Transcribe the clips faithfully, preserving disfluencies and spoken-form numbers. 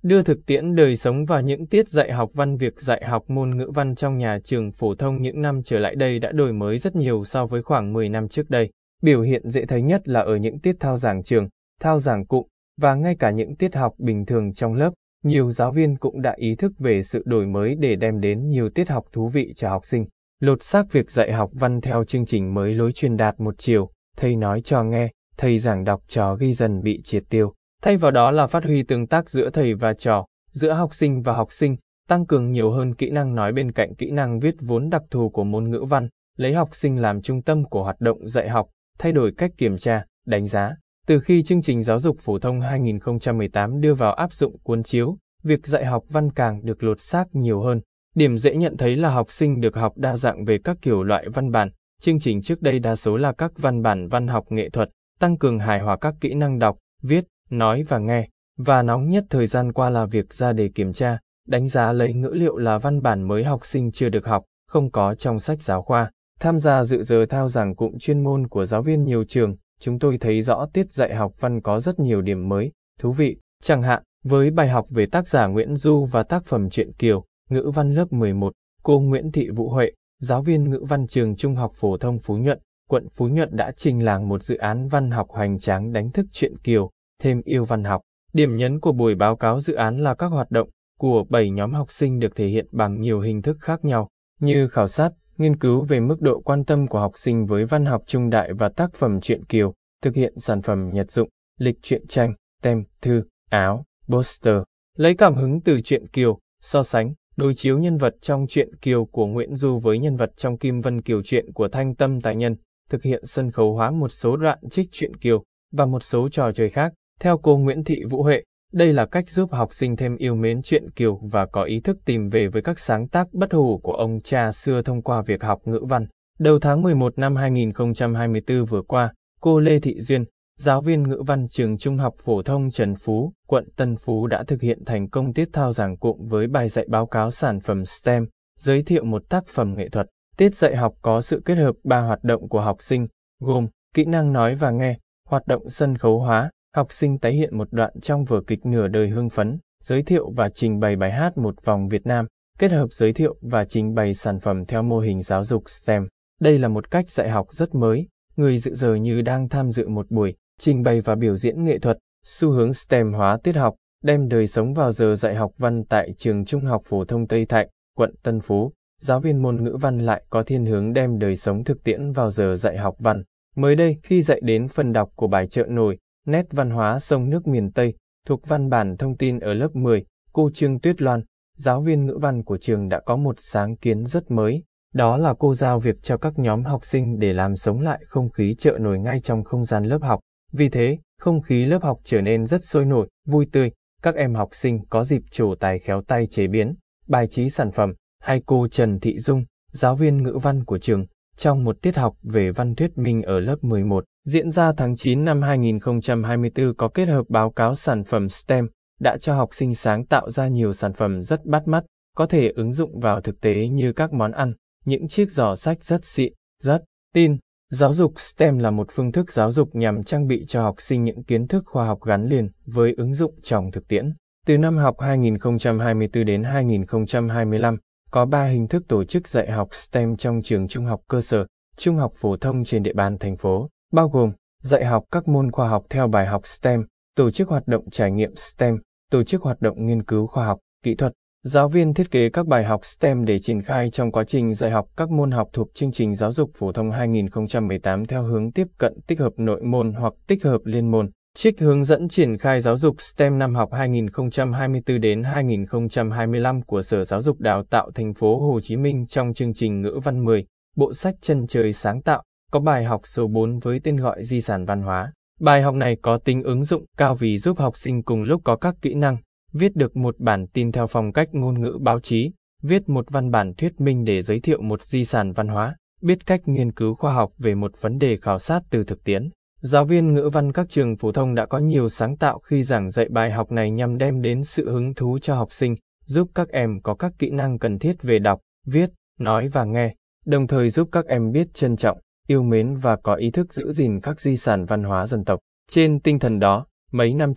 Đưa thực tiễn đời sống vào những tiết dạy học văn. Việc dạy học môn ngữ văn trong nhà trường phổ thông những năm trở lại đây đã đổi mới rất nhiều so với khoảng mười năm trước đây. Biểu hiện dễ thấy nhất là ở những tiết thao giảng trường, thao giảng cụm và ngay cả những tiết học bình thường trong lớp. Nhiều giáo viên cũng đã ý thức về sự đổi mới để đem đến nhiều tiết học thú vị cho học sinh. Lột xác việc dạy học văn theo chương trình mới lối truyền đạt một chiều, thầy nói trò nghe, thầy giảng đọc trò ghi dần bị triệt tiêu. Thay vào đó là phát huy tương tác giữa thầy và trò, giữa học sinh và học sinh, tăng cường nhiều hơn kỹ năng nói bên cạnh kỹ năng viết vốn đặc thù của môn ngữ văn, lấy học sinh làm trung tâm của hoạt động dạy học, thay đổi cách kiểm tra, đánh giá. Từ khi chương trình giáo dục phổ thông hai nghìn không trăm mười tám đưa vào áp dụng cuốn chiếu, việc dạy học văn càng được lột xác nhiều hơn. Điểm dễ nhận thấy là học sinh được học đa dạng về các kiểu loại văn bản. Chương trình trước đây đa số là các văn bản văn học nghệ thuật, tăng cường hài hòa các kỹ năng đọc, viết, nói và nghe. Và nóng nhất thời gian qua là việc ra đề kiểm tra, đánh giá lấy ngữ liệu là văn bản mới học sinh chưa được học, không có trong sách giáo khoa. Tham gia dự giờ thao giảng cụm chuyên môn của giáo viên nhiều trường, chúng tôi thấy rõ tiết dạy học văn có rất nhiều điểm mới, thú vị. Chẳng hạn, với bài học về tác giả Nguyễn Du và tác phẩm Truyện Kiều, ngữ văn lớp mười một, cô Nguyễn Thị Vũ Huệ, giáo viên ngữ văn trường Trung học phổ thông Phú Nhuận, quận Phú Nhuận đã trình làng một dự án văn học hoành tráng đánh thức Truyện Kiều, thêm yêu văn học. Điểm nhấn của buổi báo cáo dự án là các hoạt động của bảy nhóm học sinh được thể hiện bằng nhiều hình thức khác nhau, như khảo sát, nghiên cứu về mức độ quan tâm của học sinh với văn học trung đại và tác phẩm Truyện Kiều, thực hiện sản phẩm nhật dụng, lịch truyện tranh, tem, thư, áo, poster, lấy cảm hứng từ Truyện Kiều, so sánh, đối chiếu nhân vật trong Truyện Kiều của Nguyễn Du với nhân vật trong Kim Vân Kiều truyện của Thanh Tâm Tài Nhân, thực hiện sân khấu hóa một số đoạn trích Truyện Kiều và một số trò chơi khác. Theo cô Nguyễn Thị Vũ Huệ, đây là cách giúp học sinh thêm yêu mến Truyện Kiều và có ý thức tìm về với các sáng tác bất hủ của ông cha xưa thông qua việc học ngữ văn. Đầu tháng mười một năm hai nghìn không trăm hai mươi tư vừa qua, cô Lê Thị Duyên, giáo viên ngữ văn trường Trung học phổ thông Trần Phú, quận Tân Phú đã thực hiện thành công tiết thao giảng cụm với bài dạy báo cáo sản phẩm STEM, giới thiệu một tác phẩm nghệ thuật. Tiết dạy học có sự kết hợp ba hoạt động của học sinh, gồm kỹ năng nói và nghe, hoạt động sân khấu hóa, học sinh tái hiện một đoạn trong vở kịch Nửa đời hưng phấn, giới thiệu và trình bày bài hát Một vòng Việt Nam, kết hợp giới thiệu và trình bày sản phẩm theo mô hình giáo dục STEM. Đây là một cách dạy học rất mới, người dự giờ như đang tham dự một buổi trình bày và biểu diễn nghệ thuật, xu hướng STEM hóa tiết học, đem đời sống vào giờ dạy học văn tại trường Trung học phổ thông Tây Thạnh, quận Tân Phú. Giáo viên môn ngữ văn lại có thiên hướng đem đời sống thực tiễn vào giờ dạy học văn. Mới đây, khi dạy đến phần đọc của bài Chợ Nổi, nét văn hóa sông nước miền Tây, thuộc văn bản thông tin ở lớp mười, cô Trương Tuyết Loan, giáo viên ngữ văn của trường đã có một sáng kiến rất mới. Đó là cô giao việc cho các nhóm học sinh để làm sống lại không khí chợ nổi ngay trong không gian lớp học. Vì thế, không khí lớp học trở nên rất sôi nổi, vui tươi. Các em học sinh có dịp trổ tài khéo tay chế biến, bài trí sản phẩm. Hay cô Trần Thị Dung, giáo viên ngữ văn của trường, trong một tiết học về văn thuyết minh ở lớp mười một, diễn ra tháng chín năm hai nghìn không trăm hai mươi tư có kết hợp báo cáo sản phẩm STEM, đã cho học sinh sáng tạo ra nhiều sản phẩm rất bắt mắt, có thể ứng dụng vào thực tế như các món ăn, những chiếc giỏ sách rất xịn, rất tin. Giáo dục STEM là một phương thức giáo dục nhằm trang bị cho học sinh những kiến thức khoa học gắn liền với ứng dụng trong thực tiễn. Từ năm học hai nghìn không trăm hai mươi tư đến hai nghìn không trăm hai mươi lăm, có ba hình thức tổ chức dạy học STEM trong trường trung học cơ sở, trung học phổ thông trên địa bàn thành phố, bao gồm dạy học các môn khoa học theo bài học STEM, tổ chức hoạt động trải nghiệm STEM, tổ chức hoạt động nghiên cứu khoa học, kỹ thuật. Giáo viên thiết kế các bài học STEM để triển khai trong quá trình dạy học các môn học thuộc chương trình giáo dục phổ thông hai nghìn không trăm mười tám theo hướng tiếp cận tích hợp nội môn hoặc tích hợp liên môn. Trích hướng dẫn triển khai giáo dục STEM năm học hai nghìn không trăm hai mươi tư đến hai nghìn không trăm hai mươi lăm của Sở Giáo dục Đào tạo Thành phố Hồ Chí Minh trong chương trình ngữ văn mười, bộ sách Chân trời sáng tạo, có bài học số bốn với tên gọi Di sản văn hóa. Bài học này có tính ứng dụng cao vì giúp học sinh cùng lúc có các kỹ năng, viết được một bản tin theo phong cách ngôn ngữ báo chí, viết một văn bản thuyết minh để giới thiệu một di sản văn hóa, biết cách nghiên cứu khoa học về một vấn đề khảo sát từ thực tiễn. Giáo viên ngữ văn các trường phổ thông đã có nhiều sáng tạo khi giảng dạy bài học này nhằm đem đến sự hứng thú cho học sinh, giúp các em có các kỹ năng cần thiết về đọc, viết, nói và nghe, đồng thời giúp các em biết trân trọng, yêu mến và có ý thức giữ gìn các di sản văn hóa dân tộc. Trên tinh thần đó, mấy năm trước,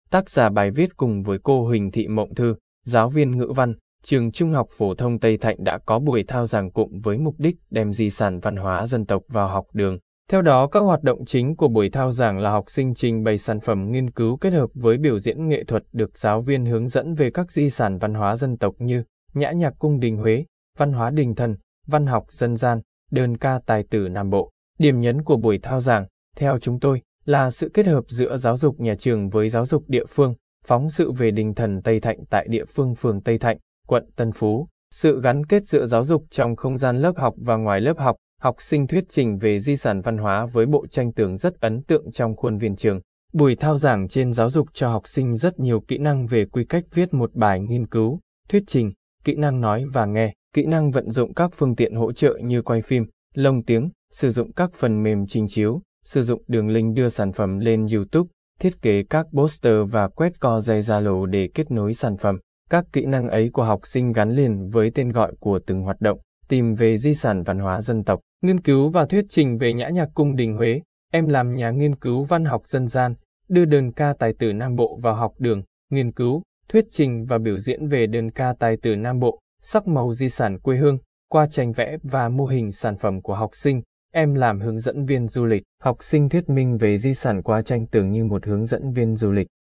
Tác giả bài viết cùng với cô Huỳnh Thị Mộng Thư, giáo viên ngữ văn, trường Trung học phổ thông Tây Thạnh đã có buổi thao giảng cụm với mục đích đem di sản văn hóa dân tộc vào học đường. Theo đó, các hoạt động chính của buổi thao giảng là học sinh trình bày sản phẩm nghiên cứu kết hợp với biểu diễn nghệ thuật, được giáo viên hướng dẫn về các di sản văn hóa dân tộc như nhã nhạc cung đình Huế, văn hóa đình thần, văn học dân gian, đơn ca tài tử Nam Bộ. Điểm nhấn của buổi thao giảng, theo chúng tôi, là sự kết hợp giữa giáo dục nhà trường với giáo dục địa phương, phóng sự về đình thần Tây Thạnh tại địa phương phường Tây Thạnh, quận Tân Phú, sự gắn kết giữa giáo dục trong không gian lớp học và ngoài lớp học. Học sinh thuyết trình về di sản văn hóa với bộ tranh tường rất ấn tượng trong khuôn viên trường. Buổi thao giảng trên giáo dục cho học sinh rất nhiều kỹ năng về quy cách viết một bài nghiên cứu, thuyết trình, kỹ năng nói và nghe, kỹ năng vận dụng các phương tiện hỗ trợ như quay phim, lồng tiếng, sử dụng các phần mềm trình chiếu, sử dụng đường link đưa sản phẩm lên YouTube, thiết kế các poster và quét co dây Zalo để kết nối sản phẩm. Các kỹ năng ấy của học sinh gắn liền với tên gọi của từng hoạt động. Tìm về di sản văn hóa dân tộc, nghiên cứu và thuyết trình về nhã nhạc cung đình Huế. Em làm nhà nghiên cứu văn học dân gian, đưa đơn ca tài tử Nam Bộ vào học đường, nghiên cứu, thuyết trình và biểu diễn về đơn ca tài tử Nam Bộ, sắc màu di sản quê hương, qua tranh vẽ và mô hình sản phẩm của học sinh. Em làm hướng dẫn viên du lịch, học sinh thuyết minh về di sản qua tranh tường như một hướng dẫn viên du lịch.